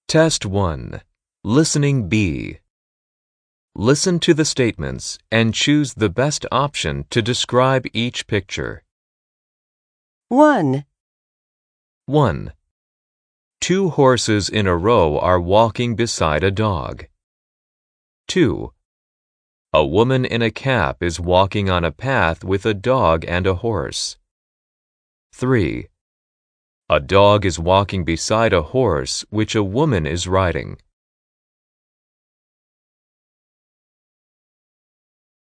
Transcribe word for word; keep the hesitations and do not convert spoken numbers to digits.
Test one. Listening B. Listen to the statements and choose the best option to describe each picture. one. one. Two horses in a row are walking beside a dog. two. A woman in a cap is walking on a path with a dog and a horse. three. A dog is walking beside a horse which a woman is riding.